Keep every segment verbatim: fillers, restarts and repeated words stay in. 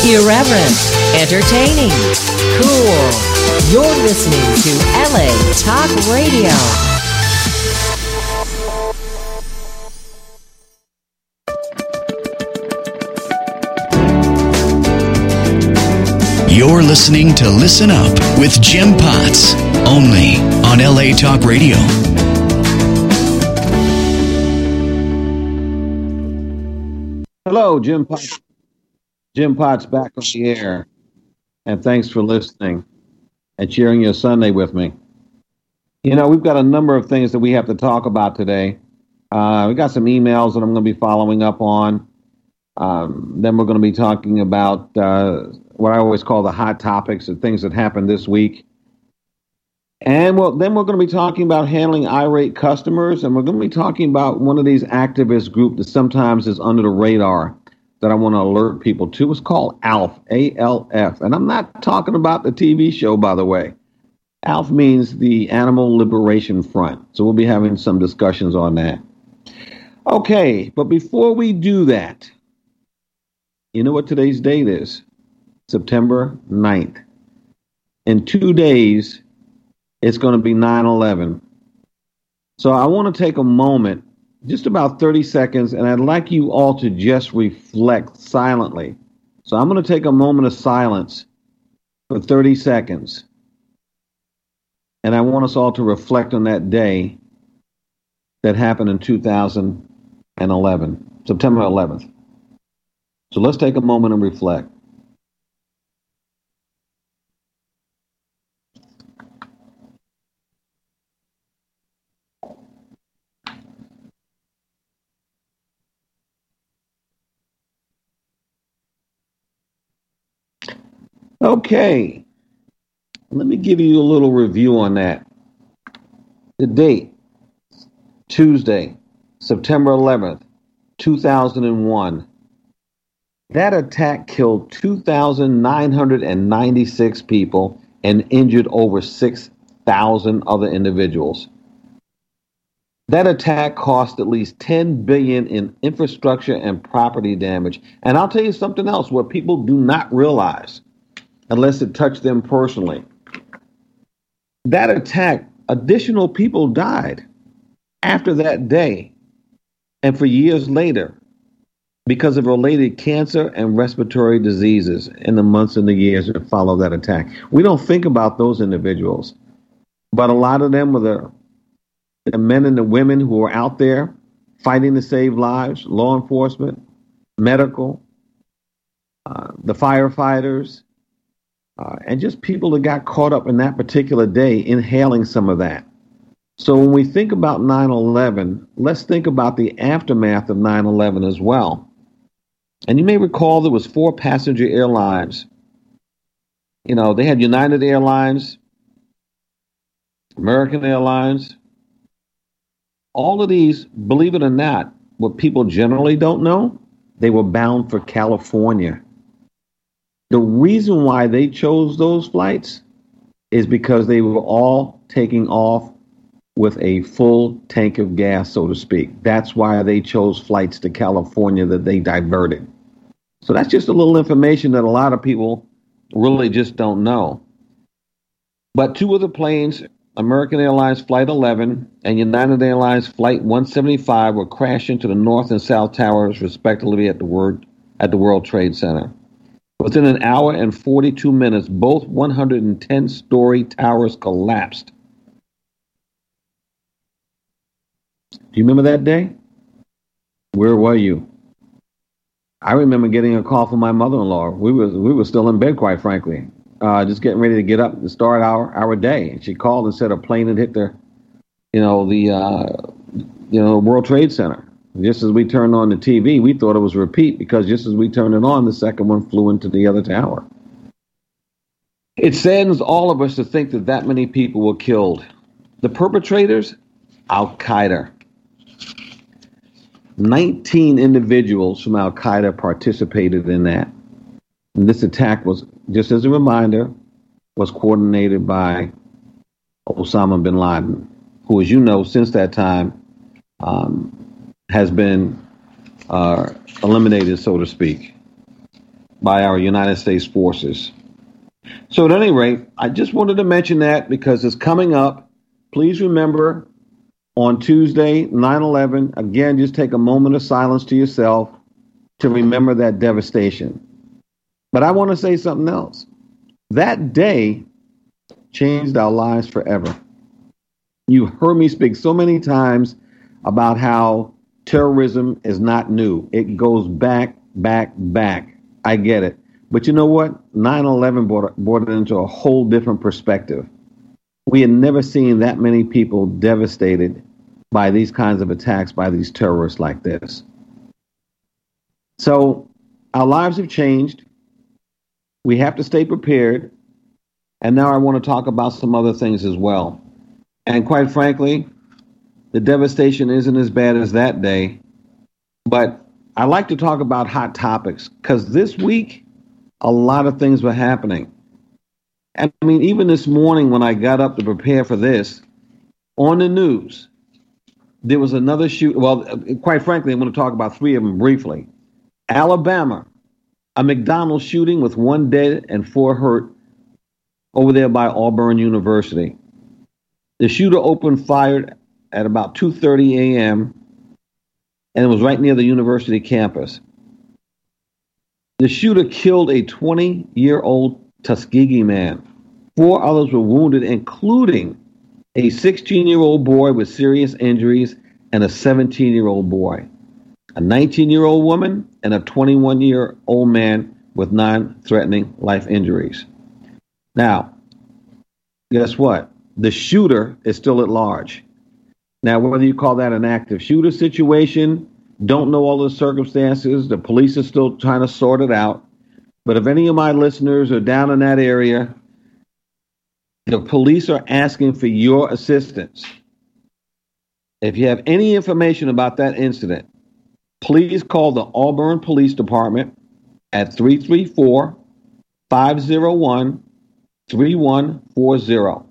Irreverent, entertaining, cool. You're listening to L A Talk Radio. You're listening to Listen Up with Jim Potts, only on L A Talk Radio. Hello, Jim Potts. Jim Potts back on the air, and thanks for listening and sharing your Sunday with me. You know, we've got a number of things that we have to talk about today. Uh, we got some emails that I'm going to be following up on. Um, then we're going to be talking about uh, what I always call the hot topics, the things that happened this week. And well, then we're going to be talking about handling irate customers, and we're going to be talking about one of these activist groups that sometimes is under the radar that I want to alert people to. It's called ALF, A L F. And I'm not talking about the T V show, by the way. ALF means the Animal Liberation Front. So we'll be having some discussions on that. Okay, but before we do that, you know what today's date is? September ninth. In two days, it's going to be nine eleven. So I want to take a moment, just about thirty seconds, and I'd like you all to just reflect silently. So I'm going to take a moment of silence for thirty seconds. And I want us all to reflect on that day that happened in two thousand eleven, September eleventh. So let's take a moment and reflect. Okay, let me give you a little review on that. The date, Tuesday, September eleventh, two thousand one. That attack killed two thousand nine hundred ninety-six people and injured over six thousand other individuals. That attack cost at least ten billion dollars in infrastructure and property damage. And I'll tell you something else, what people do not realize, unless it touched them personally. That attack, additional people died after that day and for years later because of related cancer and respiratory diseases in the months and the years that followed that attack. We don't think about those individuals, but a lot of them were the, the men and the women who were out there fighting to save lives, law enforcement, medical, uh, the firefighters, Uh, and just people that got caught up in that particular day inhaling some of that. So when we think about nine eleven, let's think about the aftermath of nine eleven as well. And you may recall there was four passenger airlines. You know, they had United Airlines, American Airlines. All of these, believe it or not, what people generally don't know, they were bound for California. The reason why they chose those flights is because they were all taking off with a full tank of gas, so to speak. That's why they chose flights to California that they diverted. So that's just a little information that a lot of people really just don't know. But two of the planes, American Airlines Flight eleven and United Airlines Flight one seventy-five, were crashed into the North and South Towers, respectively, at the World, at the World Trade Center. Within an hour and forty-two minutes, both one hundred ten story towers collapsed. Do you remember that day? Where were you? I remember getting a call from my mother-in-law. We were we were still in bed, quite frankly, uh, just getting ready to get up to start our, our day. And she called and said a plane had hit the, you know, the uh, you know World Trade Center. Just as we turned on the T V, we thought it was a repeat because just as we turned it on, the second one flew into the other tower. It saddens all of us to think that that many people were killed. The perpetrators, Al-Qaeda. nineteen individuals from Al-Qaeda participated in that. And this attack was, just as a reminder, was coordinated by Osama bin Laden, who, as you know, since that time, um, has been uh, eliminated, so to speak. by our United States forces. So at any rate, I just wanted to mention that because it's coming up. Please remember on Tuesday, nine eleven, again, just take a moment of silence to yourself to remember that devastation. But I want to say something else. That day changed our lives forever. You've heard me speak so many times about how terrorism is not new. It goes back, back, back. I get it. But you know what? nine eleven brought, brought it into a whole different perspective. We had never seen that many people devastated by these kinds of attacks by these terrorists like this. So our lives have changed. We have to stay prepared. And now I want to talk about some other things as well. And quite frankly, the devastation isn't as bad as that day. But I like to talk about hot topics because this week, a lot of things were happening. And I mean, even this morning when I got up to prepare for this, on the news, there was another shoot. Well, quite frankly, I'm going to talk about three of them briefly. Alabama, a McDonald's shooting with one dead and four hurt over there by Auburn University. The shooter opened fire at about two thirty a.m. and it was right near the university campus. The shooter killed a twenty-year-old Tuskegee man. Four others were wounded, including a sixteen-year-old boy with serious injuries and a seventeen-year-old boy, a nineteen-year-old woman, and a twenty-one-year-old man with non-threatening life injuries. Now, guess what? The shooter is still at large. Now, whether you call that an active shooter situation, don't know all the circumstances, the police are still trying to sort it out. But if any of my listeners are down in that area, the police are asking for your assistance. If you have any information about that incident, please call the Auburn Police Department at three three four, five zero one, three one four zero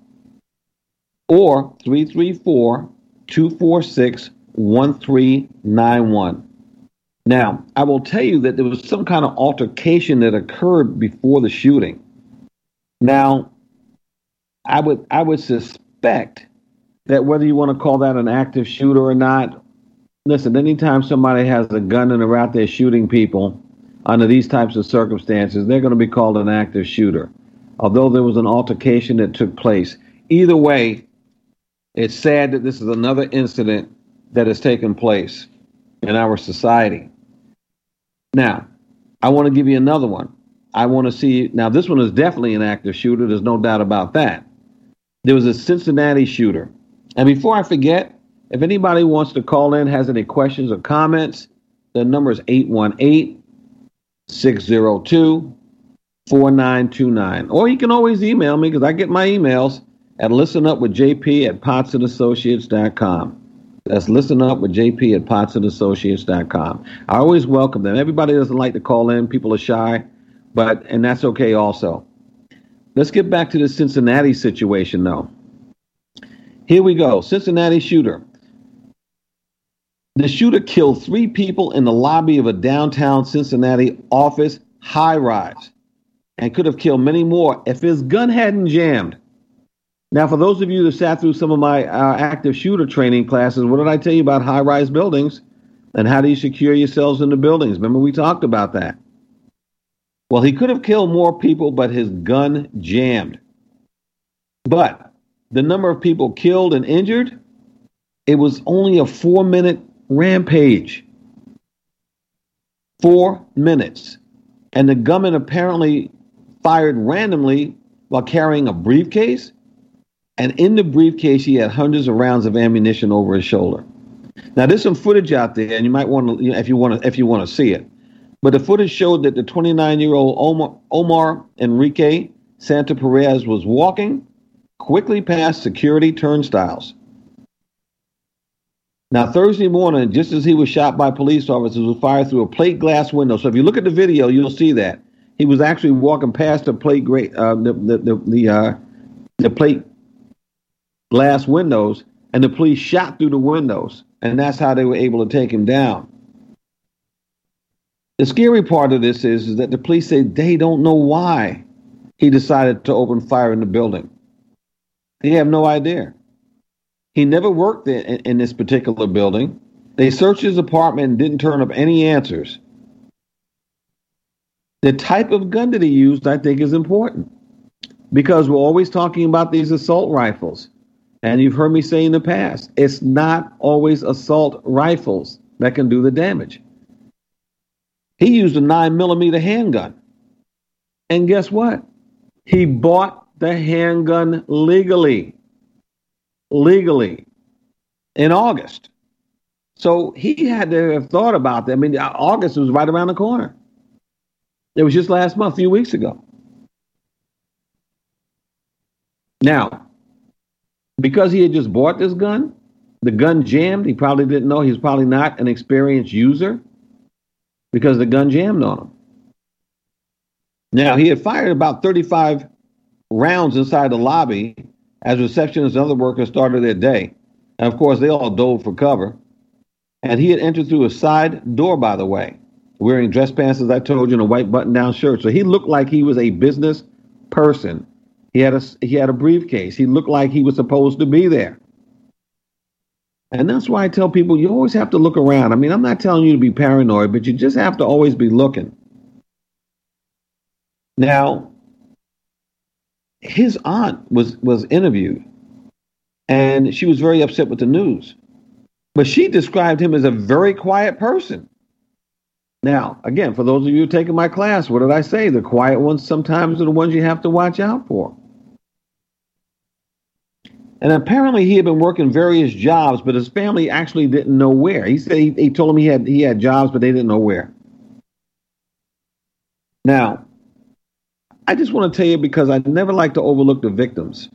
or three three four, two four six, one three nine one. Now, I will tell you that there was some kind of altercation that occurred before the shooting. Now, I would I would suspect that whether you want to call that an active shooter or not, listen, anytime somebody has a gun and they're out there shooting people under these types of circumstances, they're going to be called an active shooter. Although there was an altercation that took place. Either way, it's sad that this is another incident that has taken place in our society. Now, I want to give you another one. I want to see, now this one is definitely an active shooter. There's no doubt about that. There was a Cincinnati shooter. And before I forget, if anybody wants to call in, has any questions or comments, the number is eight one eight, six zero two, four nine two nine. Or you can always email me because I get my emails at listenupwithjp at potts&associates dot com. That's listenupwithjp at potts&associates dot com. I always welcome them. Everybody doesn't like to call in. People are shy, but and that's okay also. Let's get back to the Cincinnati situation, though. Here we go. Cincinnati shooter. The shooter killed three people in the lobby of a downtown Cincinnati office high-rise and could have killed many more if his gun hadn't jammed. Now, for those of you that sat through some of my uh, active shooter training classes, what did I tell you about high-rise buildings and how do you secure yourselves in the buildings? Remember, we talked about that. Well, he could have killed more people, but his gun jammed. But the number of people killed and injured, it was only a four-minute rampage. Four minutes. And the gunman apparently fired randomly while carrying a briefcase. And in the briefcase, he had hundreds of rounds of ammunition over his shoulder. Now, there's some footage out there, and you might want to, you know, if you want to, if you want to see it. But the footage showed that the twenty-nine-year-old Omar, Omar Enrique Santa Perez was walking quickly past security turnstiles. Now, Thursday morning, just as he was shot by police officers, was fired through a plate glass window. So if you look at the video, you'll see that he was actually walking past the plate, gra- uh, the the the the, uh, the plate glass windows, and the police shot through the windows, and that's how they were able to take him down. The scary part of this is, is that the police say they don't know why he decided to open fire in the building. They have no idea. He never worked in, in this particular building. They searched his apartment and didn't turn up any answers. The type of gun that he used, I think, is important, because we're always talking about these assault rifles. And you've heard me say in the past, it's not always assault rifles that can do the damage. He used a nine millimeter handgun. And guess what? He bought the handgun legally. Legally. In August. So he had to have thought about that. I mean, August was right around the corner. It was just last month, a few weeks ago. Now, because he had just bought this gun, the gun jammed. He probably didn't know. He's probably not an experienced user because the gun jammed on him. Now, he had fired about thirty-five rounds inside the lobby as receptionists and other workers started their day. And of course, they all dove for cover. And he had entered through a side door, by the way, wearing dress pants, as I told you, and a white button-down shirt. So he looked like he was a business person. He had a, he had a briefcase. He looked like he was supposed to be there. And that's why I tell people, you always have to look around. I mean, I'm not telling you to be paranoid, but you just have to always be looking. Now, his aunt was, was interviewed, and she was very upset with the news. But she described him as a very quiet person. Now, again, for those of you who are taking my class, what did I say? The quiet ones sometimes are the ones you have to watch out for. And apparently he had been working various jobs, but his family actually didn't know where. He said he, he told them he had he had jobs, but they didn't know where. Now, I just want to tell you, because I never like to overlook the victims.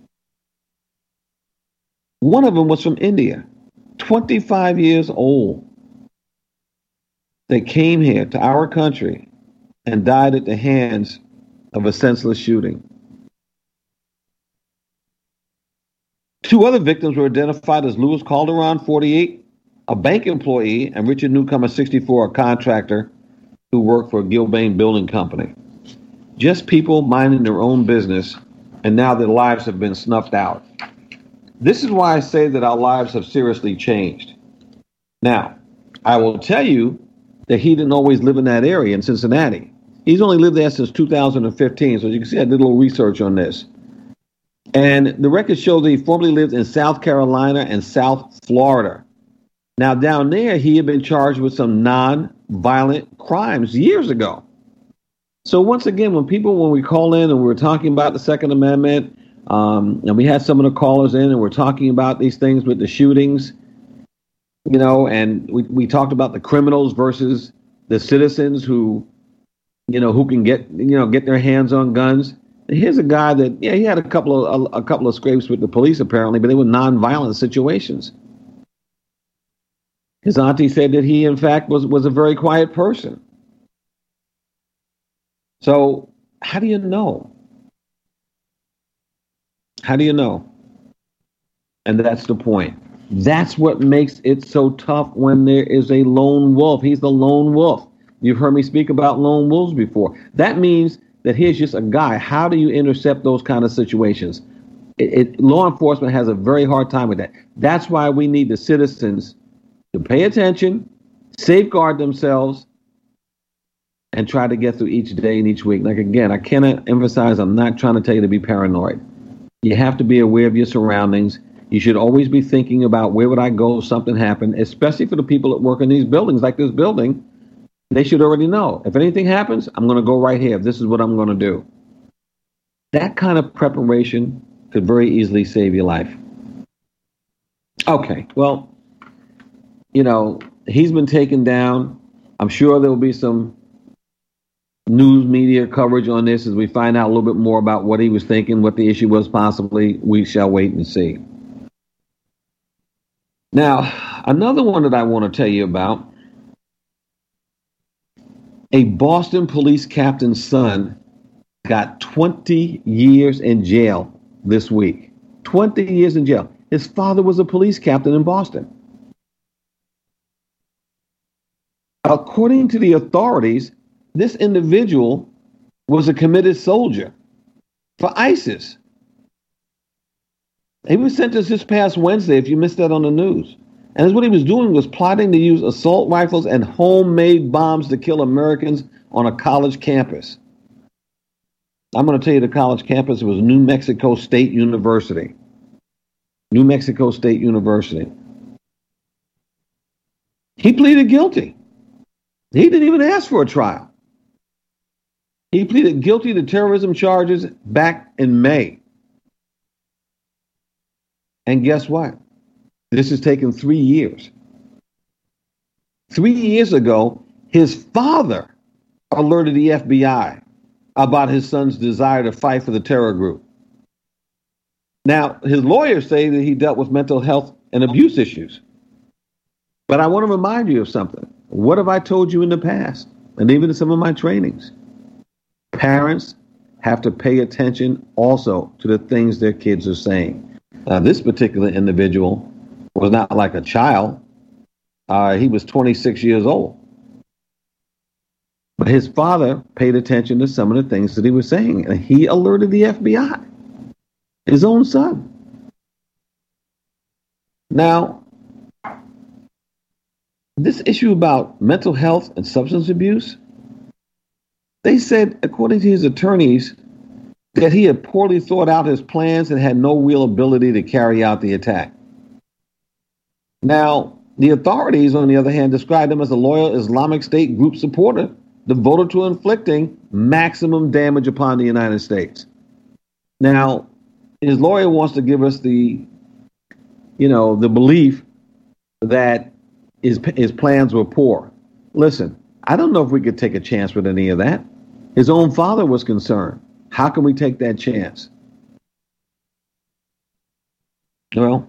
One of them was from India, twenty-five years old. They came here to our country and died at the hands of a senseless shooting. Two other victims were identified as Louis Calderon, forty-eight, a bank employee, and Richard Newcomer, sixty-four, a contractor who worked for a Gilbane Building Company. Just people minding their own business, and now their lives have been snuffed out. This is why I say that our lives have seriously changed. Now, I will tell you that he didn't always live in that area in Cincinnati. He's only lived there since two thousand fifteen, so you can see I did a little research on this. And the records show that he formerly lived in South Carolina and South Florida. Now, down there, he had been charged with some non-violent crimes years ago. So once again, when people, when we call in and we we're talking about the Second Amendment, um, and we had some of the callers in and we're talking about these things with the shootings, you know, and we, we talked about the criminals versus the citizens who, you know, who can get, you know, get their hands on guns. Here's a guy that, yeah, he had a couple of a, a couple of scrapes with the police apparently, but they were non-violent situations. His auntie said that he, in fact, was was a very quiet person. So how do you know? How do you know? And that's the point. That's what makes it so tough when there is a lone wolf. He's the lone wolf. You've heard me speak about lone wolves before. That means that here's just a guy. How do you intercept those kind of situations? It, it, law enforcement has a very hard time with that. That's why we need the citizens to pay attention, safeguard themselves, and try to get through each day and each week. Like, again, I cannot emphasize, I'm not trying to tell you to be paranoid. You have to be aware of your surroundings. You should always be thinking about, where would I go if something happened, especially for the people that work in these buildings, like this building. They should already know, if anything happens, I'm going to go right here. This is what I'm going to do. That kind of preparation could very easily save your life. Okay, well, you know, he's been taken down. I'm sure there will be some news media coverage on this as we find out a little bit more about what he was thinking, what the issue was possibly. We shall wait and see. Now, another one that I want to tell you about. A Boston police captain's son got twenty years in jail this week. twenty years in jail. His father was a police captain in Boston. According to the authorities, this individual was a committed soldier for ISIS. He was sentenced this past Wednesday, if you missed that on the news. And what he was doing was plotting to use assault rifles and homemade bombs to kill Americans on a college campus. I'm going to tell you the college campus was New Mexico State University. New Mexico State University. He pleaded guilty. He didn't even ask for a trial. He pleaded guilty to terrorism charges back in May. And guess what? This has taken three years. Three years ago, his father alerted the F B I about his son's desire to fight for the terror group. Now, his lawyers say that he dealt with mental health and abuse issues. But I want to remind you of something. What have I told you in the past, and even in some of my trainings? Parents have to pay attention also to the things their kids are saying. Now, this particular individual was not like a child. Uh, he was twenty-six years old. But his father paid attention to some of the things that he was saying, and he alerted the F B I, his own son. Now, this issue about mental health and substance abuse, they said, according to his attorneys, that he had poorly thought out his plans and had no real ability to carry out the attack. Now, the authorities, on the other hand, described him as a loyal Islamic State group supporter devoted to inflicting maximum damage upon the United States. Now, his lawyer wants to give us the, you know, the belief that his, his plans were poor. Listen, I don't know if we could take a chance with any of that. His own father was concerned. How can we take that chance? Well,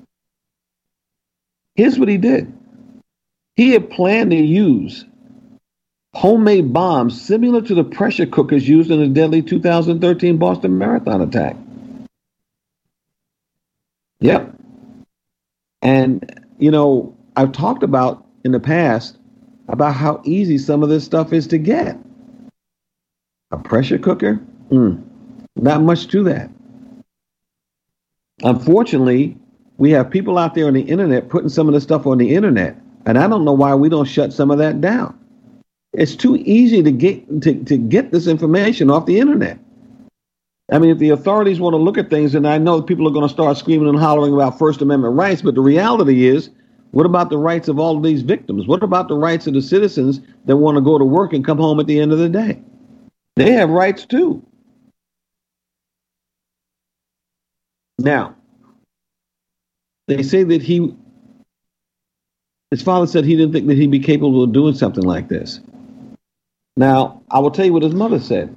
here's what he did. He had planned to use homemade bombs similar to the pressure cookers used in the deadly two thousand thirteen Boston Marathon attack. Yep. And, you know, I've talked about in the past about how easy some of this stuff is to get. A pressure cooker? Mm, not much to that. Unfortunately, we have people out there on the internet putting some of this stuff on the internet, and I don't know why we don't shut some of that down. It's too easy to get to, to get this information off the internet. I mean, if the authorities want to look at things, and I know people are going to start screaming and hollering about First Amendment rights, but the reality is, what about the rights of all of these victims? What about the rights of the citizens that want to go to work and come home at the end of the day? They have rights too. Now, they say that he, his father said he didn't think that he'd be capable of doing something like this. Now, I will tell you what his mother said.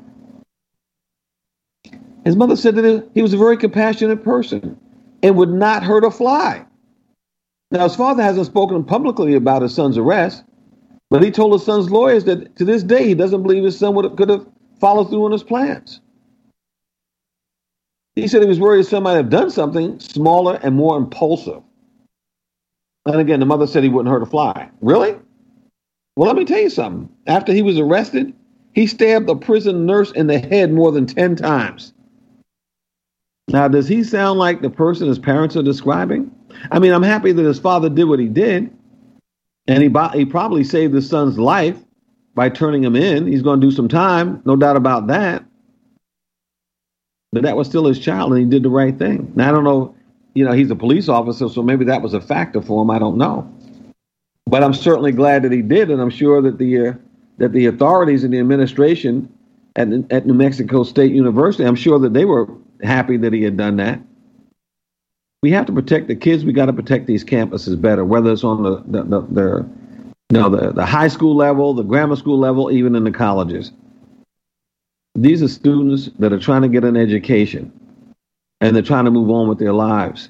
His mother said that he was a very compassionate person and would not hurt a fly. Now, his father hasn't spoken publicly about his son's arrest, but he told his son's lawyers that to this day he doesn't believe his son would, could have followed through on his plans. He said he was worried son might have done something smaller and more impulsive. And again, the mother said he wouldn't hurt a fly. Really? Well, let me tell you something. After he was arrested, he stabbed a prison nurse in the head more than ten times. Now, does he sound like the person his parents are describing? I mean, I'm happy that his father did what he did, and he, he probably saved his son's life by turning him in. He's going to do some time, no doubt about that. But that was still his child, and he did the right thing. Now, I don't know, you know, he's a police officer, so maybe that was a factor for him. I don't know. But I'm certainly glad that he did, and I'm sure that the uh, that the authorities and the administration at, at New Mexico State University, I'm sure that they were happy that he had done that. We have to protect the kids. We got to protect these campuses better, whether it's on the the, the, the you know the, the high school level, the grammar school level, even in the colleges. These are students that are trying to get an education, and they're trying to move on with their lives.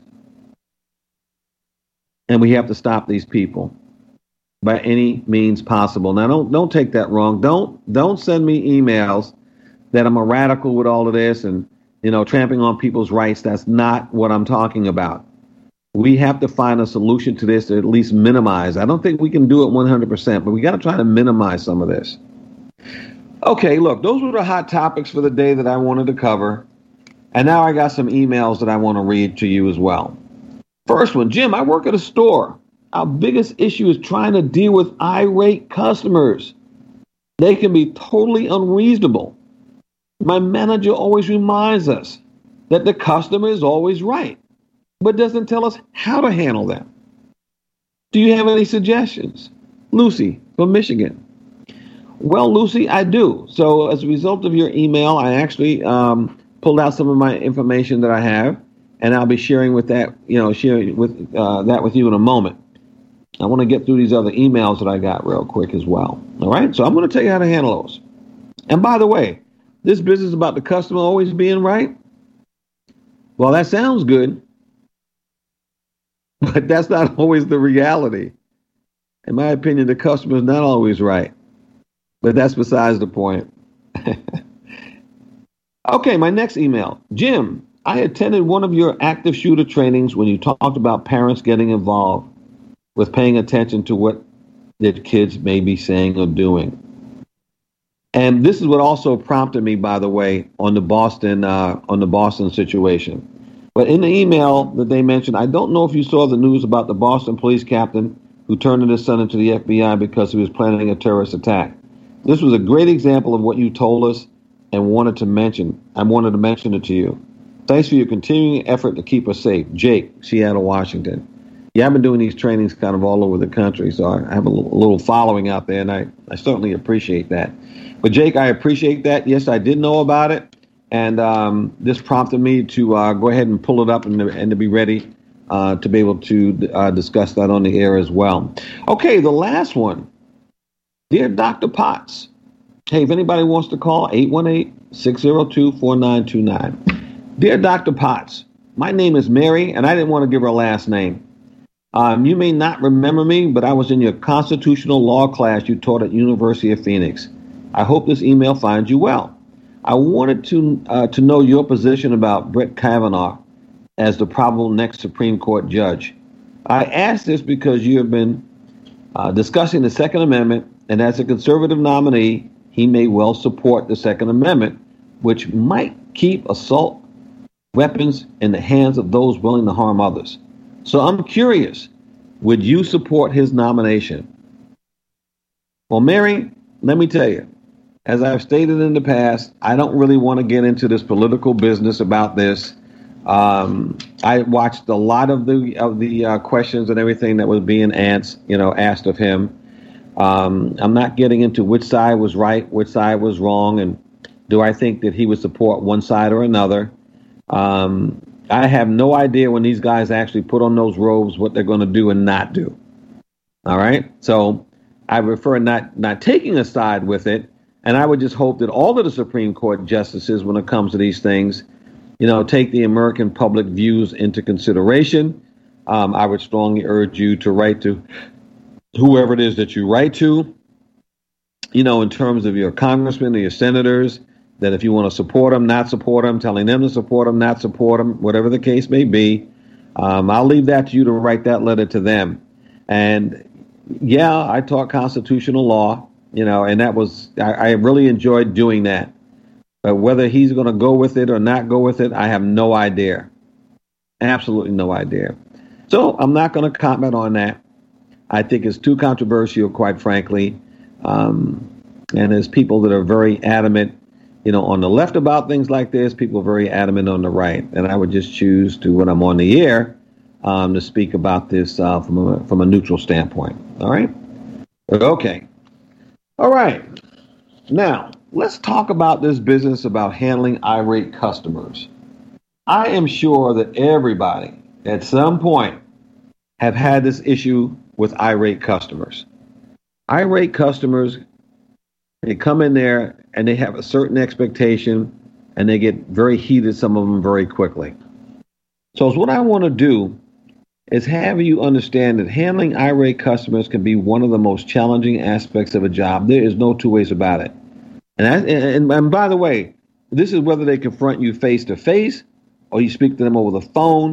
And we have to stop these people by any means possible. Now, don't don't take that wrong. Don't don't send me emails that I'm a radical with all of this and, you know, trampling on people's rights. That's not what I'm talking about. we have to find a solution to this to at least minimize. I don't think we can do it one hundred percent, but we got to try to minimize some of this. Okay, look, those were the hot topics for the day that I wanted to cover. And now I got some emails that I want to read to you as well. First one, Jim, I work at a store. Our biggest issue is trying to deal with irate customers. They can be totally unreasonable. My manager always reminds us that the customer is always right, but doesn't tell us how to handle them. Do you have any suggestions? Lucy from Michigan. Well, Lucy, I do. So as a result of your email, I actually um, pulled out some of my information that I have, and I'll be sharing with that, you know, sharing with uh, that with you in a moment. I want to get through these other emails that I got real quick as well. All right. So I'm going to tell you how to handle those. And by the way, this business about the customer always being right. Well, that sounds good, but that's not always the reality. In my opinion, the customer is not always right, but that's besides the point. Okay. My next email, Jim, I attended one of your active shooter trainings when you talked about parents getting involved with paying attention to what their kids may be saying or doing. And this is what also prompted me, by the way, on the Boston uh, on the Boston situation. But in the email that they mentioned, I don't know if you saw the news about the Boston police captain who turned his son into the F B I because he was planning a terrorist attack. This was a great example of what you told us and wanted to mention. I wanted to mention it to you. Thanks for your continuing effort to keep us safe. Jake, Seattle, Washington. Yeah, I've been doing these trainings kind of all over the country, so I have a little following out there, and I, I certainly appreciate that. But, Jake, I appreciate that. Yes, I did know about it, and um, this prompted me to uh, go ahead and pull it up and, and to be ready uh, to be able to uh, discuss that on the air as well. Okay, the last one. Dear Doctor Potts, hey, if anybody wants to call, eight one eight, six zero two, four nine two nine. Dear Doctor Potts, my name is Mary, and I didn't want to give her last name. Um, you may not remember me, but I was in your constitutional law class you taught at University of Phoenix. I hope this email finds you well. I wanted to uh, to know your position about Brett Kavanaugh as the probable next Supreme Court judge. I ask this because you have been uh, discussing the Second Amendment, and as a conservative nominee, he may well support the Second Amendment, which might keep assault weapons in the hands of those willing to harm others. So I'm curious, would you support his nomination? Well, Mary, let me tell you, as I've stated in the past, I don't really want to get into this political business about this. Um, I watched a lot of the of the uh, questions and everything that was being asked, you know, asked of him. Um, I'm not getting into which side was right, which side was wrong, and do I think that he would support one side or another. Um, I have no idea when these guys actually put on those robes what they're going to do and not do. All right. So I prefer not not taking a side with it. And I would just hope that all of the Supreme Court justices, when it comes to these things, you know, take the American public views into consideration. Um, I would strongly urge you to write to whoever it is that you write to, you know, in terms of your congressmen or your senators, that if you want to support them, not support them, telling them to support them, not support them, whatever the case may be, um, I'll leave that to you to write that letter to them. And yeah, I taught constitutional law, you know, and that was, I, I really enjoyed doing that. But whether he's going to go with it or not go with it, I have no idea. Absolutely no idea. So I'm not going to comment on that. I think it's too controversial, quite frankly. Um, and there's people that are very adamant, you know, on the left about things like this, people are very adamant on the right. And I would just choose to, when I'm on the air, um, to speak about this uh, from a, from a neutral standpoint. All right. Okay. All right. Now, let's talk about this business about handling irate customers. I am sure that everybody at some point have had this issue with irate customers. Irate customers, they come in there and they have a certain expectation and they get very heated, some of them very quickly. So what I want to do is have you understand that handling irate customers can be one of the most challenging aspects of a job. There is no two ways about it. And, I, and, and by the way, this is whether they confront you face to face or you speak to them over the phone.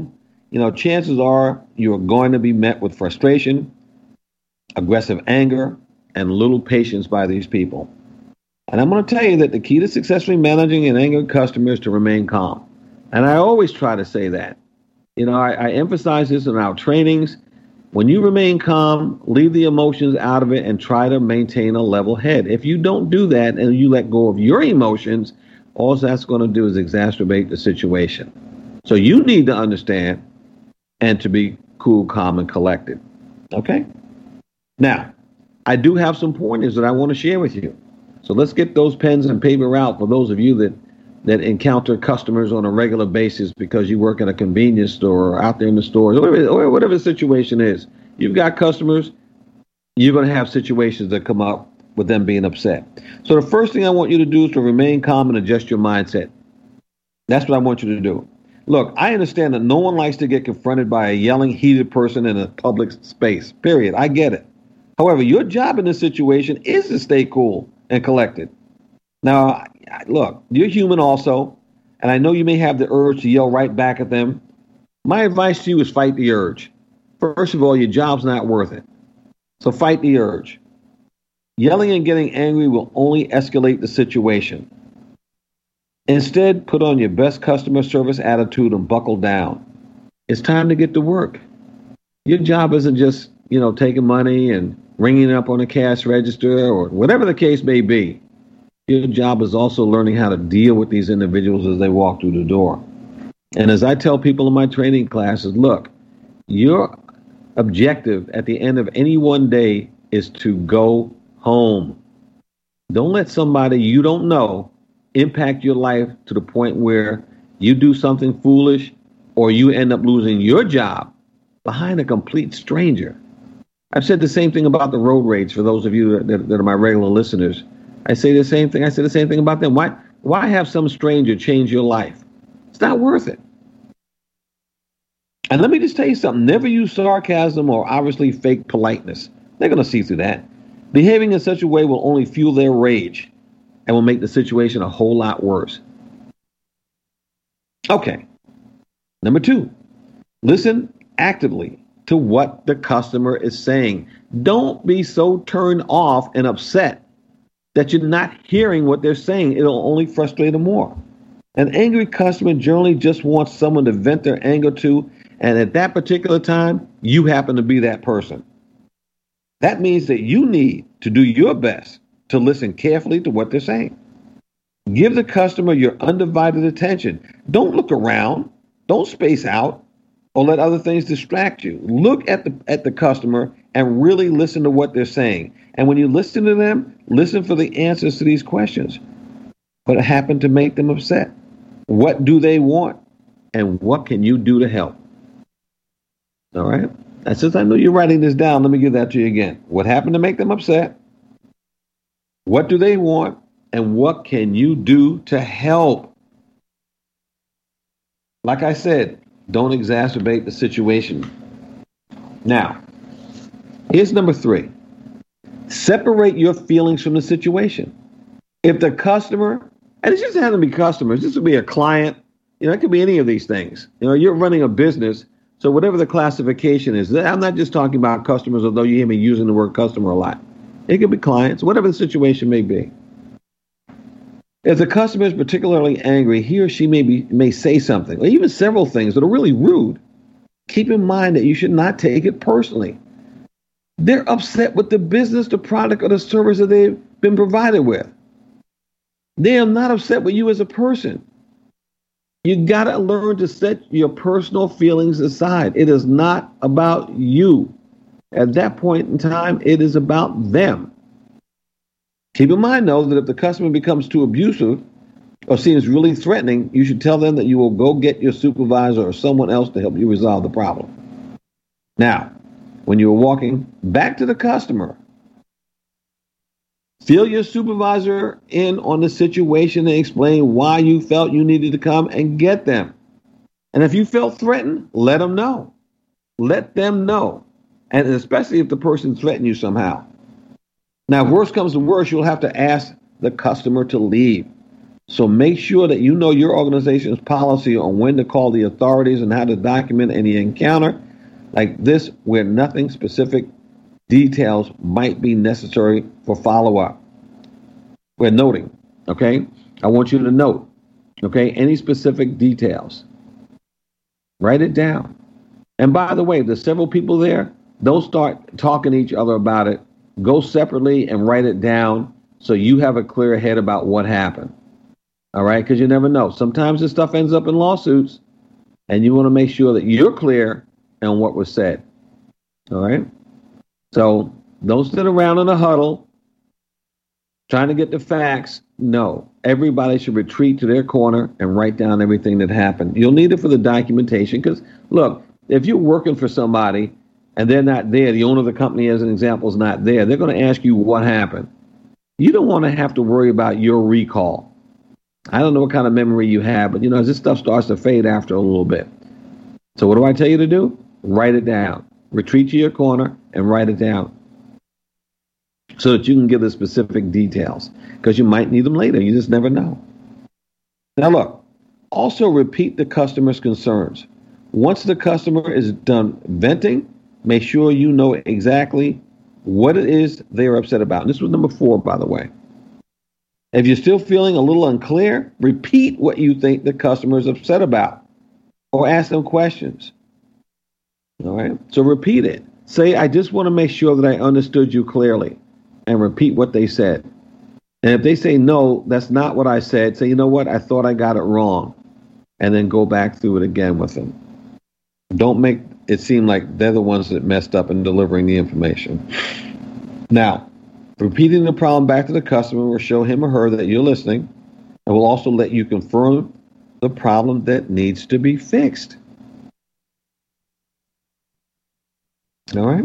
you know, chances are you're going to be met with frustration, aggressive anger, and little patience by these people. And I'm going to tell you that the key to successfully managing an angered customer is to remain calm. And I always try to say that. You know, I, I emphasize this in our trainings. When you remain calm, leave the emotions out of it and try to maintain a level head. If you don't do that and you let go of your emotions, all that's going to do is exacerbate the situation. So you need to understand and to be cool, calm, and collected. Okay? Now, I do have some pointers that I want to share with you. So let's get those pens and paper out for those of you that, that encounter customers on a regular basis because you work in a convenience store or out there in the stores or whatever, or whatever the situation is. You've got customers, you're going to have situations that come up with them being upset. So the first thing I want you to do is to remain calm and adjust your mindset. That's what I want you to do. Look, I understand that no one likes to get confronted by a yelling, heated person in a public space, period. I get it. However, your job in this situation is to stay cool and collected. Now, look, you're human also, and I know you may have the urge to yell right back at them. My advice to you is fight the urge. First of all, your job's not worth it. So fight the urge. Yelling and getting angry will only escalate the situation. Instead, put on your best customer service attitude and buckle down. It's time to get to work. Your job isn't just, you know, taking money and ringing up on a cash register or whatever the case may be. Your job is also learning how to deal with these individuals as they walk through the door. And as I tell people in my training classes, look, your objective at the end of any one day is to go home. Don't let somebody you don't know impact your life to the point where you do something foolish or you end up losing your job behind a complete stranger. I've said the same thing about the road rage for those of you that, that are my regular listeners. I say the same thing. I say the same thing about them. Why, why have some stranger change your life? It's not worth it. And let me just tell you something. Never use sarcasm or obviously fake politeness. They're going to see through that. Behaving in such a way will only fuel their rage and will make the situation a whole lot worse. Okay. Number two, listen actively to what the customer is saying. Don't be so turned off and upset that you're not hearing what they're saying. It'll only frustrate them more. An angry customer generally just wants someone to vent their anger to, and at that particular time, you happen to be that person. That means that you need to do your best to listen carefully to what they're saying. Give the customer your undivided attention. Don't look around. Don't space out or let other things distract you. Look at the at the customer and really listen to what they're saying. And when you listen to them, listen for the answers to these questions. What happened to make them upset? What do they want? And what can you do to help? All right. And since I know you're writing this down, let me give that to you again. What happened to make them upset? What do they want? And what can you do to help? Like I said, don't exacerbate the situation. Now, here's number three. Separate your feelings from the situation. If the customer, and it just doesn't have to be customers, this would be a client, you know, it could be any of these things. You know, you're running a business, so whatever the classification is, I'm not just talking about customers, although you hear me using the word customer a lot. It could be clients, whatever the situation may be. If the customer is particularly angry, he or she may be, may say something, or even several things that are really rude. Keep in mind that you should not take it personally. They're upset with the business, the product, or the service that they've been provided with. They are not upset with you as a person. You got to learn to set your personal feelings aside. It is not about you. At that point in time, it is about them. Keep in mind, though, that if the customer becomes too abusive or seems really threatening, you should tell them that you will go get your supervisor or someone else to help you resolve the problem. Now, when you're walking back to the customer, fill your supervisor in on the situation and explain why you felt you needed to come and get them. And if you felt threatened, let them know. Let them know. And especially if the person threatened you somehow. Now, if worse comes to worse, you'll have to ask the customer to leave. So make sure that you know your organization's policy on when to call the authorities and how to document any encounter like this where nothing specific details might be necessary for follow-up. We're noting, okay? I want you to note, okay, any specific details. Write it down. And by the way, if there's several people there, don't start talking to each other about it. Go separately and write it down so you have a clear head about what happened. All right? Because you never know. Sometimes this stuff ends up in lawsuits, and you want to make sure that you're clear on what was said. All right? So don't sit around in a huddle trying to get the facts. No. Everybody should retreat to their corner and write down everything that happened. You'll need it for the documentation because, look, if you're working for somebody and they're not there, the owner of the company, as an example, is not there, they're going to ask you what happened. You don't want to have to worry about your recall. I don't know what kind of memory you have, but, you know, this stuff starts to fade after a little bit. So what do I tell you to do? Write it down. Retreat to your corner and write it down so that you can give the specific details because you might need them later. You just never know. Now, look, also repeat the customer's concerns. Once the customer is done venting, make sure you know exactly what it is they are upset about. And this was number four, by the way. If you're still feeling a little unclear, repeat what you think the customer is upset about or ask them questions. All right. So repeat it. Say, I just want to make sure that I understood you clearly, and repeat what they said. And if they say, no, that's not what I said, say, you know what? I thought I got it wrong. And then go back through it again with them. Don't make it seem like they're the ones that messed up in delivering the information. Now, repeating the problem back to the customer will show him or her that you're listening and will also let you confirm the problem that needs to be fixed. All right?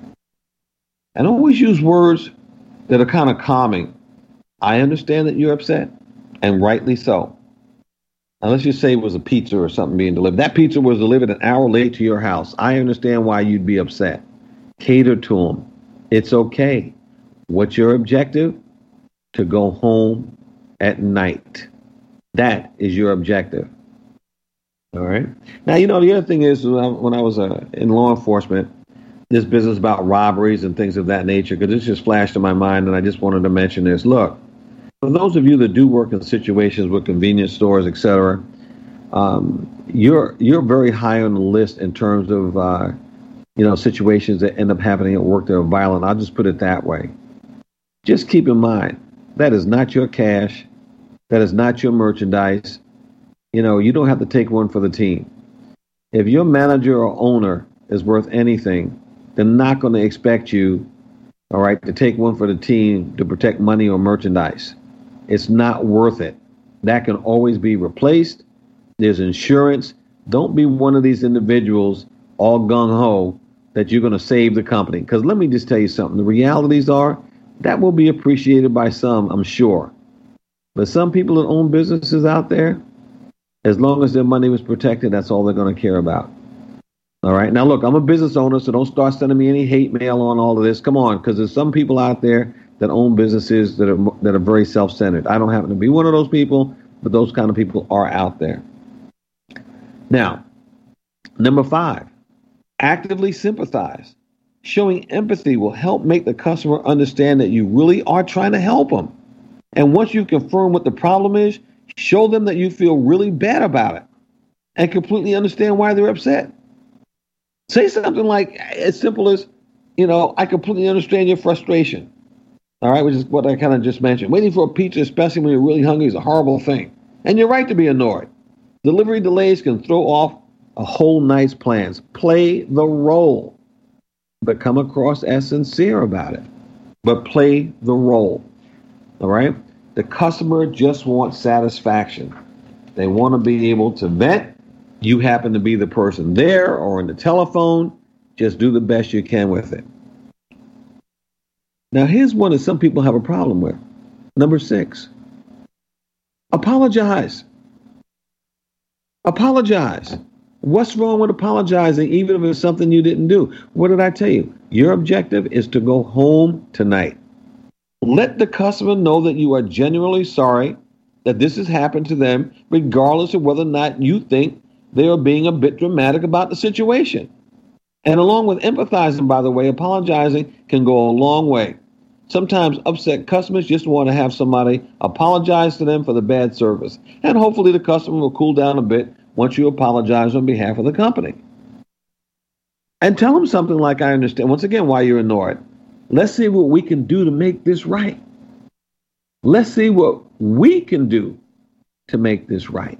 And always use words that are kind of calming. I understand that you're upset, and rightly so. Now, let's just say it was a pizza or something being delivered. That pizza was delivered an hour late to your house. I understand why you'd be upset. Cater to them. It's okay. What's your objective? To go home at night. That is your objective. All right. Now, you know, the other thing is when I, when I was uh, in law enforcement, this business about robberies and things of that nature, because this just flashed in my mind, and I just wanted to mention this. Look, for those of you that do work in situations with convenience stores, et cetera, um, you're you're very high on the list in terms of uh, you know situations that end up happening at work that are violent. I'll just put it that way. Just keep in mind, that is not your cash. That is not your merchandise. You know, you don't have to take one for the team. If your manager or owner is worth anything, they're not going to expect you, all right, to take one for the team to protect money or merchandise. It's not worth it. That can always be replaced. There's insurance. Don't be one of these individuals all gung-ho that you're going to save the company. Because let me just tell you something. The realities are, that will be appreciated by some, I'm sure. But some people that own businesses out there, as long as their money was protected, that's all they're going to care about. All right. Now, look, I'm a business owner, so don't start sending me any hate mail on all of this. Come on, because there's some people out there that own businesses that are that are very self-centered. I don't happen to be one of those people, but those kind of people are out there. Now, number five, actively sympathize. Showing empathy will help make the customer understand that you really are trying to help them. And once you confirm what the problem is, show them that you feel really bad about it and completely understand why they're upset. Say something like, as simple as, you know, I completely understand your frustration. All right, which is what I kind of just mentioned. Waiting for a pizza, especially when you're really hungry, is a horrible thing. And you're right to be annoyed. Delivery delays can throw off a whole night's plans. Play the role, but come across as sincere about it. But play the role. All right? The customer just wants satisfaction. They want to be able to vent. You happen to be the person there or on the telephone. Just do the best you can with it. Now, here's one that some people have a problem with. Number six, apologize. Apologize. What's wrong with apologizing, even if it's something you didn't do? What did I tell you? Your objective is to go home tonight. Let the customer know that you are genuinely sorry that this has happened to them, regardless of whether or not you think they are being a bit dramatic about the situation. And along with empathizing, by the way, apologizing can go a long way. Sometimes upset customers just want to have somebody apologize to them for the bad service. And hopefully the customer will cool down a bit once you apologize on behalf of the company. And tell them something like, I understand, once again, why you're annoyed. Let's see what we can do to make this right. Let's see what we can do to make this right.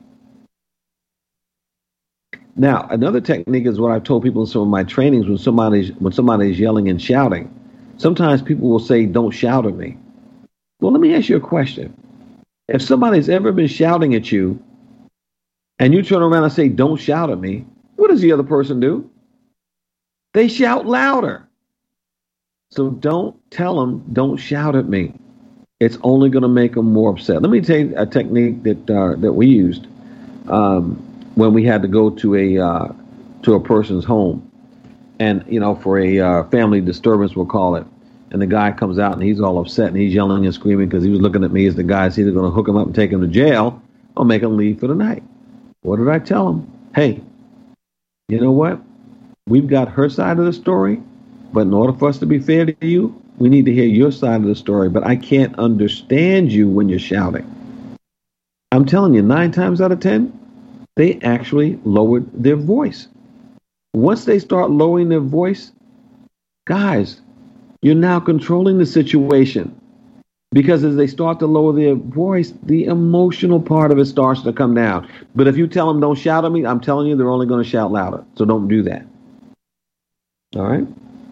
Now, another technique is what I've told people in some of my trainings when somebody's when somebody's yelling and shouting. Sometimes people will say, don't shout at me. Well, let me ask you a question. If somebody's ever been shouting at you and you turn around and say, don't shout at me, what does the other person do? They shout louder. So don't tell them, don't shout at me. It's only going to make them more upset. Let me tell you a technique that uh, that we used um, when we had to go to a uh, to a person's home. And, you know, for a uh, family disturbance, we'll call it. And the guy comes out and he's all upset and he's yelling and screaming because he was looking at me as the guy's either going to hook him up and take him to jail or make him leave for the night. What did I tell him? Hey, you know what? We've got her side of the story, but in order for us to be fair to you, we need to hear your side of the story. But I can't understand you when you're shouting. I'm telling you, nine times out of ten, they actually lowered their voice. Once they start lowering their voice, guys, you're now controlling the situation. Because as they start to lower their voice, the emotional part of it starts to come down. But if you tell them don't shout at me, I'm telling you they're only going to shout louder. So don't do that. All right?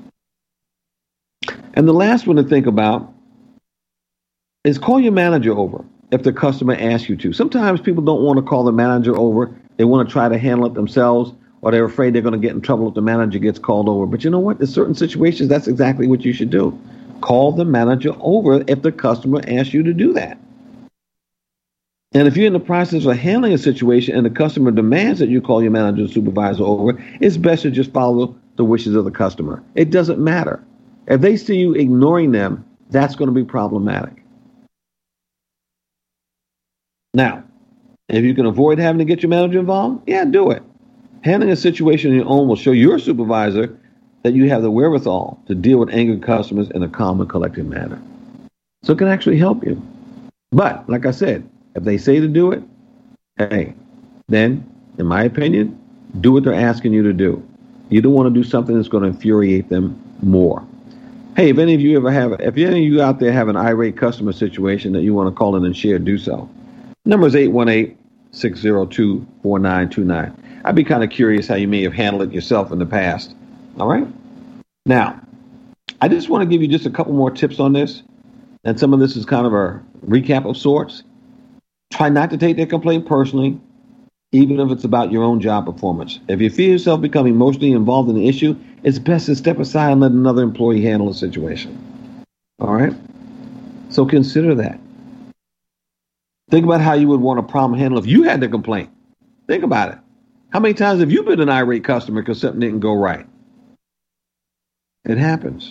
And the last one to think about is call your manager over if the customer asks you to. Sometimes people don't want to call the manager over. They want to try to handle it themselves, or they're afraid they're going to get in trouble if the manager gets called over. But you know what? In certain situations, that's exactly what you should do. Call the manager over if the customer asks you to do that. And if you're in the process of handling a situation and the customer demands that you call your manager or supervisor over, it's best to just follow the wishes of the customer. It doesn't matter. If they see you ignoring them, that's going to be problematic. Now, if you can avoid having to get your manager involved, yeah, do it. Handling a situation on your own will show your supervisor that you have the wherewithal to deal with angry customers in a calm and collected manner. So it can actually help you. But, like I said, if they say to do it, hey, then, in my opinion, do what they're asking you to do. You don't want to do something that's going to infuriate them more. Hey, if any of you ever have, if any of you out there have an irate customer situation that you want to call in and share, do so. Number is eight one eight, six zero two, four nine two nine. I'd be kind of curious how you may have handled it yourself in the past. All right? Now, I just want to give you just a couple more tips on this. And some of this is kind of a recap of sorts. Try not to take their complaint personally, even if it's about your own job performance. If you feel yourself becoming emotionally involved in the issue, it's best to step aside and let another employee handle the situation. All right? So consider that. Think about how you would want a problem handled if you had the complaint. Think about it. How many times have you been an irate customer because something didn't go right? It happens.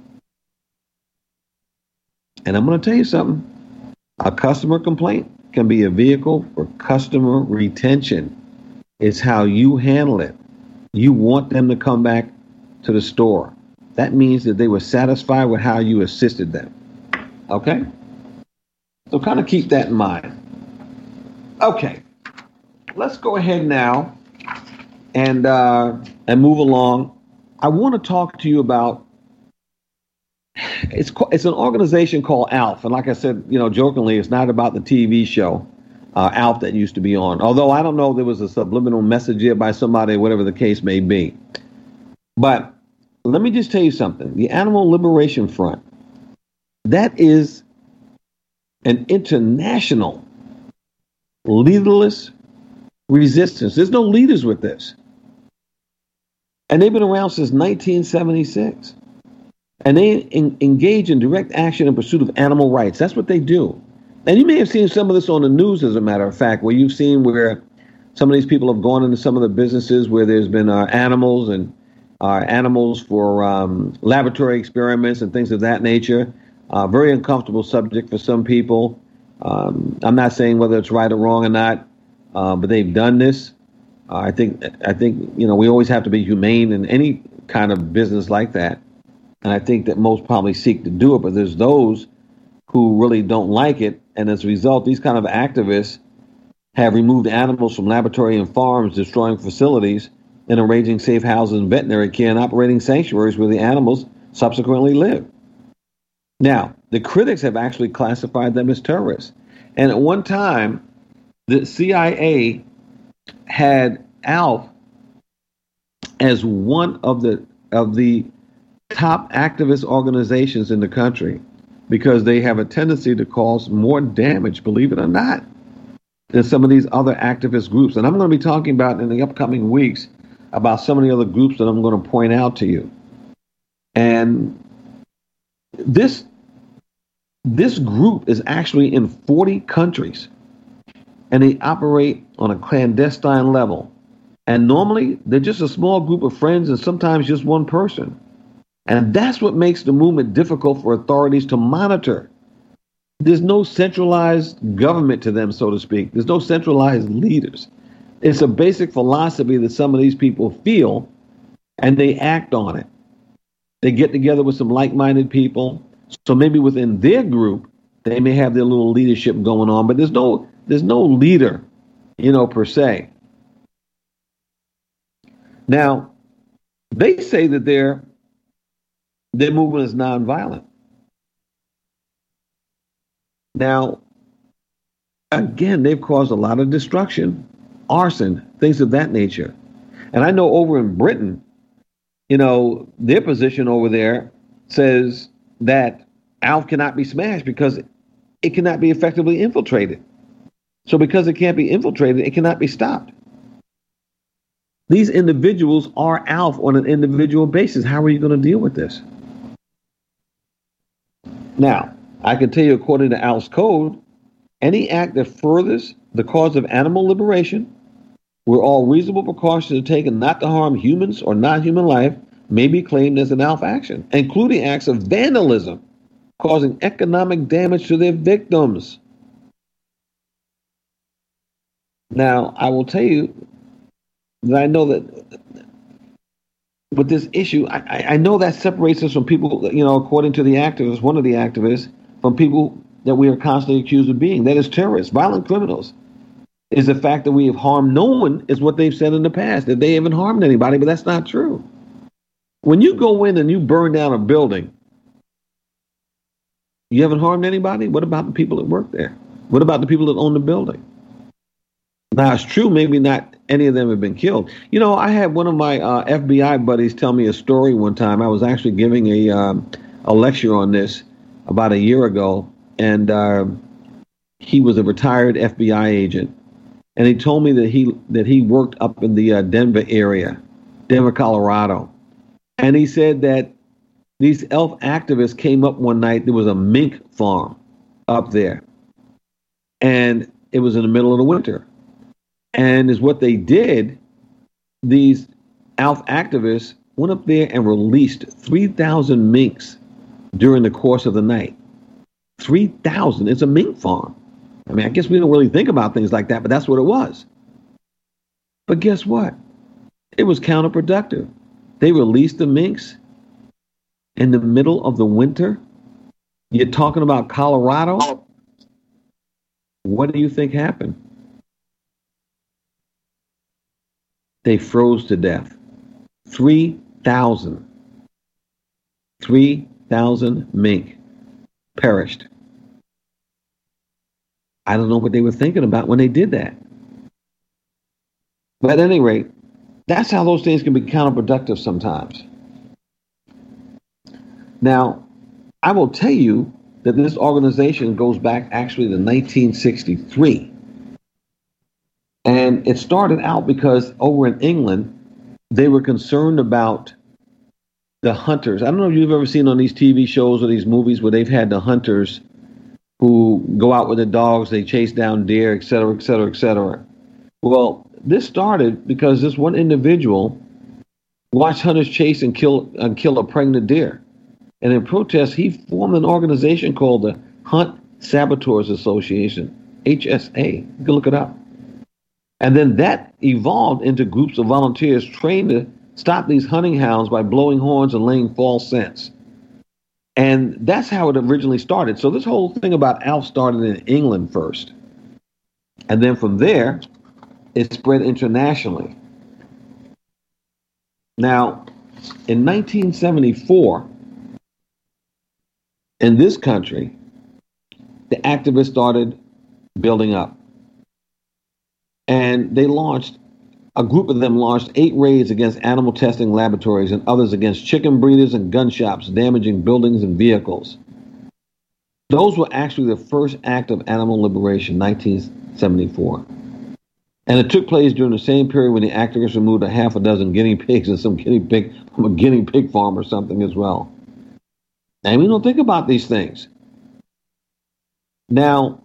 And I'm going to tell you something. A customer complaint can be a vehicle for customer retention. It's how you handle it. You want them to come back to the store. That means that they were satisfied with how you assisted them. Okay? So kind of keep that in mind. Okay. Let's go ahead now and uh, and move along. I want to talk to you about it's it's an organization called ALF, and like I said, you know, jokingly, it's not about the T V show uh, ALF that used to be on. Although I don't know if there was a subliminal message here by somebody, whatever the case may be. But let me just tell you something: the Animal Liberation Front, that is an international leaderless resistance. There's no leaders with this. And they've been around since nineteen seventy-six. And they in, engage in direct action in pursuit of animal rights. That's what they do. And you may have seen some of this on the news, as a matter of fact, where you've seen where some of these people have gone into some of the businesses where there's been uh, animals and uh, animals for um, laboratory experiments and things of that nature. Uh, very uncomfortable subject for some people. Um, I'm not saying whether it's right or wrong or not, uh, but they've done this. Uh, I think I think you know we always have to be humane in any kind of business like that, and I think that most probably seek to do it. But there's those who really don't like it, and as a result, these kind of activists have removed animals from laboratory and farms, destroying facilities, and arranging safe houses and veterinary care, and operating sanctuaries where the animals subsequently live. Now, the critics have actually classified them as terrorists. And at one time, the C I A had ALF as one of the of the top activist organizations in the country because they have a tendency to cause more damage, believe it or not, than some of these other activist groups. And I'm going to be talking about in the upcoming weeks about some of the other groups that I'm going to point out to you. And this this group is actually in forty countries, and they operate on a clandestine level. And normally, they're just a small group of friends and sometimes just one person. And that's what makes the movement difficult for authorities to monitor. There's no centralized government to them, so to speak. There's no centralized leaders. It's a basic philosophy that some of these people feel, and they act on it. They get together with some like-minded people. So maybe within their group, they may have their little leadership going on, but there's no there's no leader, you know, per se. Now, they say that their their movement is nonviolent. Now, again, they've caused a lot of destruction, arson, things of that nature. And I know over in Britain, you know, their position over there says that ALF cannot be smashed because it cannot be effectively infiltrated. So because it can't be infiltrated, it cannot be stopped. These individuals are ALF on an individual basis. How are you going to deal with this? Now, I can tell you, according to ALF's code, any act that furthers the cause of animal liberation, where all reasonable precautions are taken not to harm humans or non-human life, may be claimed as an ALF action, including acts of vandalism, causing economic damage to their victims. Now, I will tell you that I know that with this issue, I, I know that separates us from people, you know, according to the activists, one of the activists, from people that we are constantly accused of being. That is terrorists, violent criminals. Is the fact that we have harmed no one, is what they've said in the past, that they haven't harmed anybody, but that's not true. When you go in and you burn down a building, you haven't harmed anybody? What about the people that work there? What about the people that own the building? Now, it's true, maybe not any of them have been killed. You know, I had one of my uh, F B I buddies tell me a story one time. I was actually giving a um, a lecture on this about a year ago, and uh, he was a retired F B I agent, and he told me that he that he worked up in the uh, Denver area, Denver, Colorado, and he said that these ALF activists came up one night. There was a mink farm up there, and it was in the middle of the winter. And is what they did, these ALF activists went up there and released three thousand minks during the course of the night. three thousand. It's a mink farm. I mean, I guess we don't really think about things like that, but that's what it was. But guess what? It was counterproductive. They released the minks in the middle of the winter. You're talking about Colorado? What do you think happened? They froze to death. three thousand. three thousand mink perished. I don't know what they were thinking about when they did that. But at any rate, that's how those things can be counterproductive sometimes. Now, I will tell you that this organization goes back actually to nineteen sixty-three. And it started out because over in England, they were concerned about the hunters. I don't know if you've ever seen on these T V shows or these movies where they've had the hunters who go out with the dogs, they chase down deer, et cetera, et cetera, et cetera. Well, this started because this one individual watched hunters chase and kill and kill a pregnant deer. And in protest, he formed an organization called the Hunt Saboteurs Association, H S A. You can look it up. And then that evolved into groups of volunteers trained to stop these hunting hounds by blowing horns and laying false scents. And that's how it originally started. So this whole thing about A L F started in England first. And then from there, it spread internationally. Now, in nineteen seventy-four, in this country, the activists started building up. And they launched, a group of them launched eight raids against animal testing laboratories and others against chicken breeders and gun shops, damaging buildings and vehicles. Those were actually the first act of animal liberation, nineteen seventy-four. And it took place during the same period when the activists removed a half a dozen guinea pigs and some guinea pig from a guinea pig farm or something as well. And we don't think about these things. Now,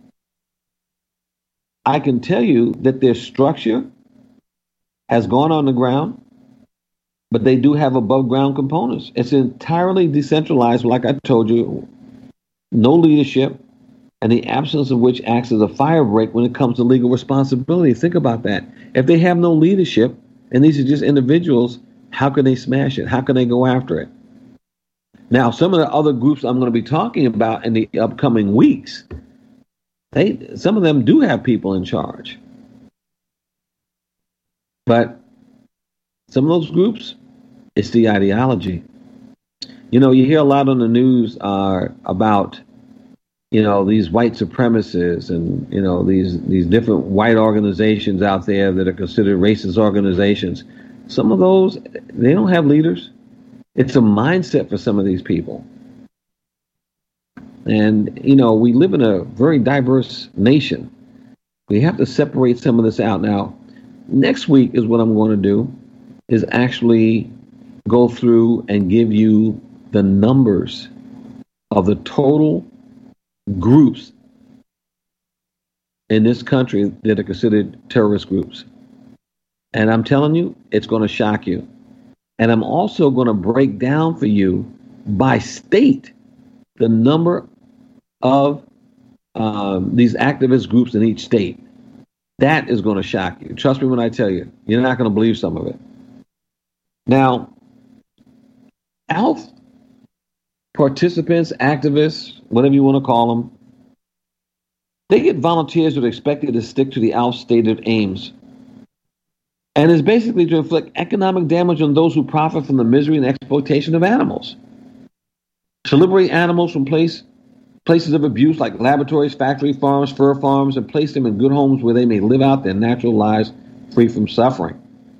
I can tell you that their structure has gone on the ground, but they do have above ground components. It's entirely decentralized, like I told you, no leadership, and the absence of which acts as a fire break when it comes to legal responsibility. Think about that. If they have no leadership, and these are just individuals, how can they smash it? How can they go after it? Now, some of the other groups I'm going to be talking about in the upcoming weeks, they some of them do have people in charge. But some of those groups, it's the ideology. You know, you hear a lot on the news uh, about, you know, these white supremacists and, you know, these these different white organizations out there that are considered racist organizations. Some of those, they don't have leaders. It's a mindset for some of these people. And, you know, we live in a very diverse nation. We have to separate some of this out. Now, next week is what I'm going to do is actually go through and give you the numbers of the total groups in this country that are considered terrorist groups. And I'm telling you, it's going to shock you. And I'm also going to break down for you by state the number of um, these activist groups in each state. That is going to shock you. Trust me when I tell you, you're not going to believe some of it. Now, A L F participants, activists, whatever you want to call them, they get volunteers that are expected to stick to the A L F stated aims. And it's basically to inflict economic damage on those who profit from the misery and exploitation of animals. To liberate animals from place, places of abuse like laboratories, factory farms, fur farms, and place them in good homes where they may live out their natural lives free from suffering.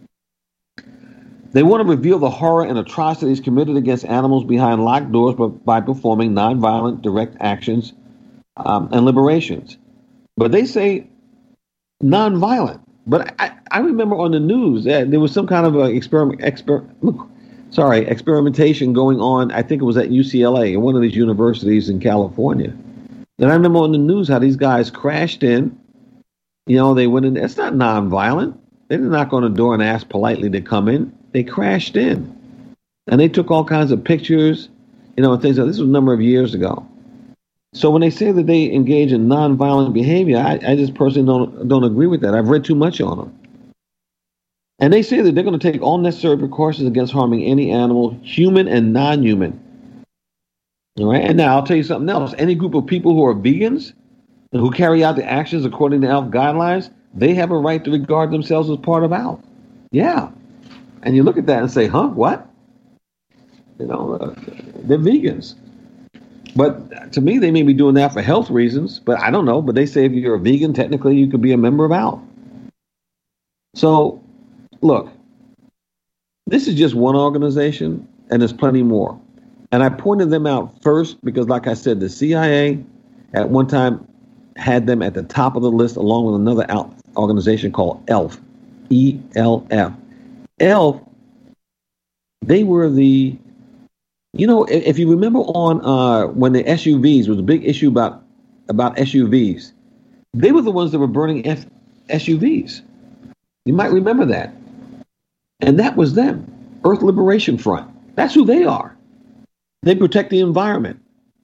They want to reveal the horror and atrocities committed against animals behind locked doors by performing nonviolent direct actions um, and liberations. But they say nonviolent. But I, I remember on the news that there was some kind of a experiment, exper, look, sorry, experimentation going on. I think it was at U C L A, one of these universities in California. And I remember on the news how these guys crashed in. You know, they went in. It's not nonviolent. They didn't knock on the door and ask politely to come in. They crashed in. And they took all kinds of pictures, you know, and things like this. Was a number of years ago. So when they say that they engage in nonviolent behavior, I, I just personally don't don't agree with that. I've read too much on them. And they say that they're going to take all necessary precautions against harming any animal, human and non-human. All right. And now I'll tell you something else. Any group of people who are vegans and who carry out the actions according to A L F guidelines, they have a right to regard themselves as part of A L F. Yeah. And you look at that and say, huh, what? You know, uh, they're vegans. But to me, they may be doing that for health reasons, but I don't know. But they say if you're a vegan, technically you could be a member of A L F. So, look, this is just one organization, and there's plenty more. And I pointed them out first because, like I said, the C I A at one time had them at the top of the list along with another organization called E L F, E L F. E L F, they were the... You know, if you remember on uh, when the S U Vs, was a big issue about about S U Vs, they were the ones that were burning F- S U Vs. You might remember that. And that was them, Earth Liberation Front. That's who they are. They protect the environment.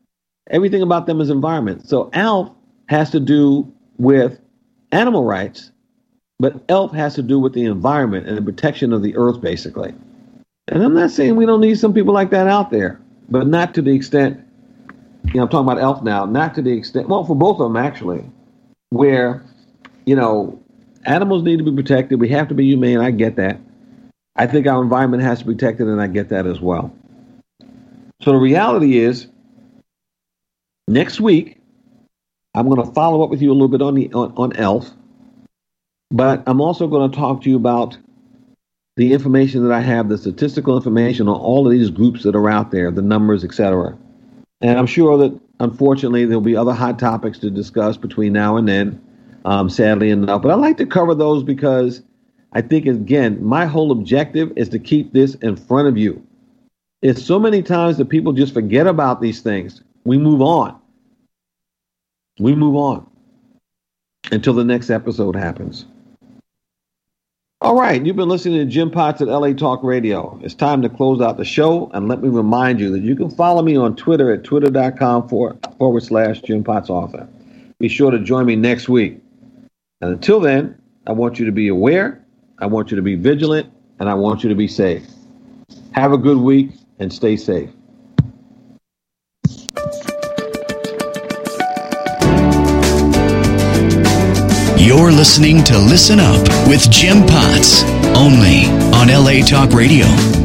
Everything about them is environment. So ALF has to do with animal rights, but ELF has to do with the environment and the protection of the earth, basically. And I'm not saying we don't need some people like that out there, but not to the extent, you know, I'm talking about ELF now, not to the extent, well, for both of them, actually, where, you know, animals need to be protected. We have to be humane. I get that. I think our environment has to be protected, and I get that as well. So the reality is, next week, I'm going to follow up with you a little bit on the on, on ELF, but I'm also going to talk to you about the information that I have, the statistical information on all of these groups that are out there, the numbers, et cetera. And I'm sure that, unfortunately, there'll be other hot topics to discuss between now and then, um, sadly enough. But I like to cover those because I think, again, my whole objective is to keep this in front of you. It's so many times that people just forget about these things. We move on. We move on until the next episode happens. All right, you've been listening to Jim Potts at L A Talk Radio. It's time to close out the show, and let me remind you that you can follow me on Twitter at twitter.com forward, forward slash Jim Potts Author. Be sure to join me next week. And until then, I want you to be aware, I want you to be vigilant, and I want you to be safe. Have a good week and stay safe. You're listening to Listen Up with Jim Potts, only on L A Talk Radio.